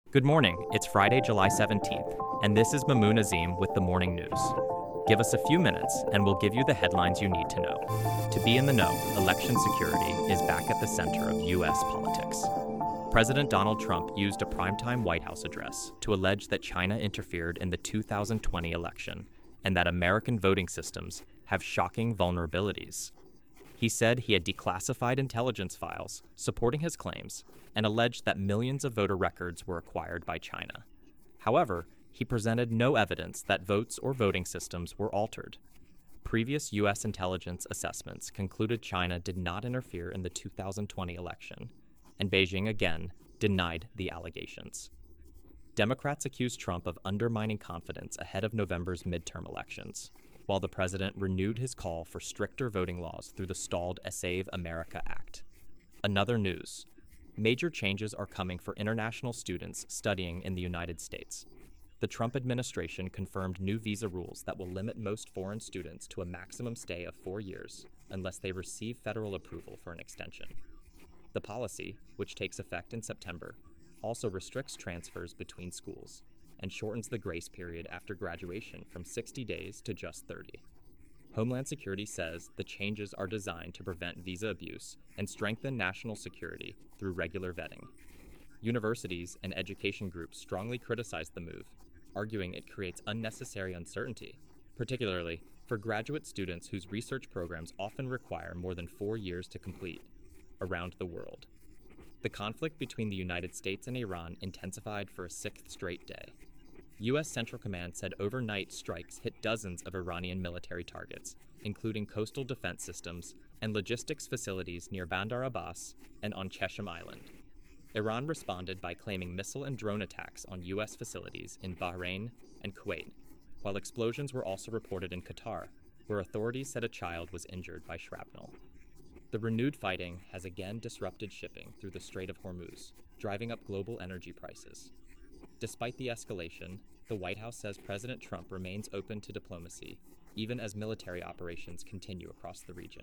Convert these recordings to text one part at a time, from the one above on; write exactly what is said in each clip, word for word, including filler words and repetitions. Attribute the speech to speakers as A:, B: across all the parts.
A: Good morning. It's Friday, July seventeenth, and this is Mamoon Azim with the Morning News. Give us a few minutes, and we'll give you the headlines you need to know. To be in the know, election security is back at the center of U S politics. President Donald Trump used a primetime White House address to allege that China interfered in the two thousand twenty election and that American voting systems have shocking vulnerabilities. He said he had declassified intelligence files supporting his claims and alleged that millions of voter records were acquired by China. However, he presented no evidence that votes or voting systems were altered. Previous U S intelligence assessments concluded China did not interfere in the two thousand twenty election, and Beijing again denied the allegations. Democrats accused Trump of undermining confidence ahead of November's midterm elections, while the president renewed his call for stricter voting laws through the stalled Save America Act. Another news. Major changes are coming for international students studying in the United States. The Trump administration confirmed new visa rules that will limit most foreign students to a maximum stay of four years unless they receive federal approval for an extension. The policy, which takes effect in September, also restricts transfers between schools and shortens the grace period after graduation from sixty days to just thirty. Homeland Security says the changes are designed to prevent visa abuse and strengthen national security through regular vetting. Universities and education groups strongly criticize the move, arguing it creates unnecessary uncertainty, particularly for graduate students whose research programs often require more than four years to complete around the world. The conflict between the United States and Iran intensified for a sixth straight day. U S Central Command said overnight strikes hit dozens of Iranian military targets, including coastal defense systems and logistics facilities near Bandar Abbas and on Chesham Island. Iran responded by claiming missile and drone attacks on U S facilities in Bahrain and Kuwait, while explosions were also reported in Qatar, where authorities said a child was injured by shrapnel. The renewed fighting has again disrupted shipping through the Strait of Hormuz, driving up global energy prices. Despite the escalation, the White House says President Trump remains open to diplomacy, even as military operations continue across the region.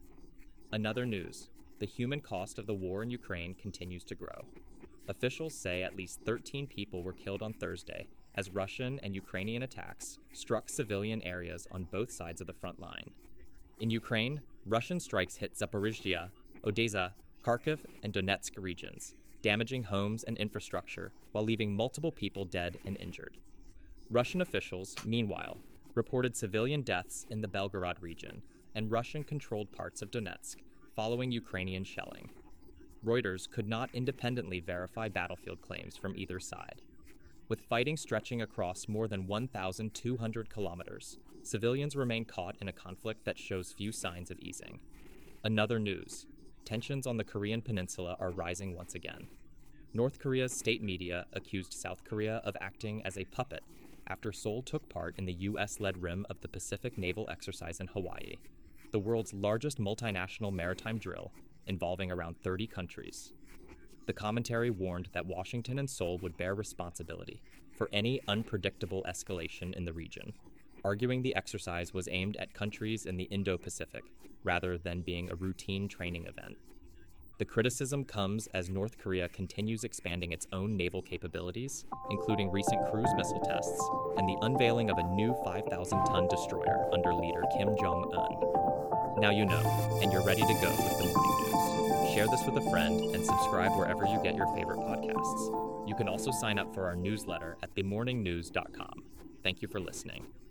A: Another news. The human cost of the war in Ukraine continues to grow. Officials say at least thirteen people were killed on Thursday as Russian and Ukrainian attacks struck civilian areas on both sides of the front line. In Ukraine, Russian strikes hit Zaporizhzhia, Odessa, Kharkiv, and Donetsk regions, damaging homes and infrastructure while leaving multiple people dead and injured. Russian officials, meanwhile, reported civilian deaths in the Belgorod region and Russian-controlled parts of Donetsk following Ukrainian shelling. Reuters could not independently verify battlefield claims from either side. With fighting stretching across more than one thousand two hundred kilometers, civilians remain caught in a conflict that shows few signs of easing. Another news. Tensions on the Korean peninsula are rising once again. North Korea's state media accused South Korea of acting as a puppet after Seoul took part in the U S-led rim of the Pacific Naval Exercise in Hawaii, the world's largest multinational maritime drill involving around thirty countries. The commentary warned that Washington and Seoul would bear responsibility for any unpredictable escalation in the region, arguing the exercise was aimed at countries in the Indo-Pacific rather than being a routine training event. The criticism comes as North Korea continues expanding its own naval capabilities, including recent cruise missile tests and the unveiling of a new five thousand ton destroyer under leader Kim Jong-un. Now you know, and you're ready to go with the morning news. Share this with a friend and subscribe wherever you get your favorite podcasts. You can also sign up for our newsletter at the morning news dot com. Thank you for listening.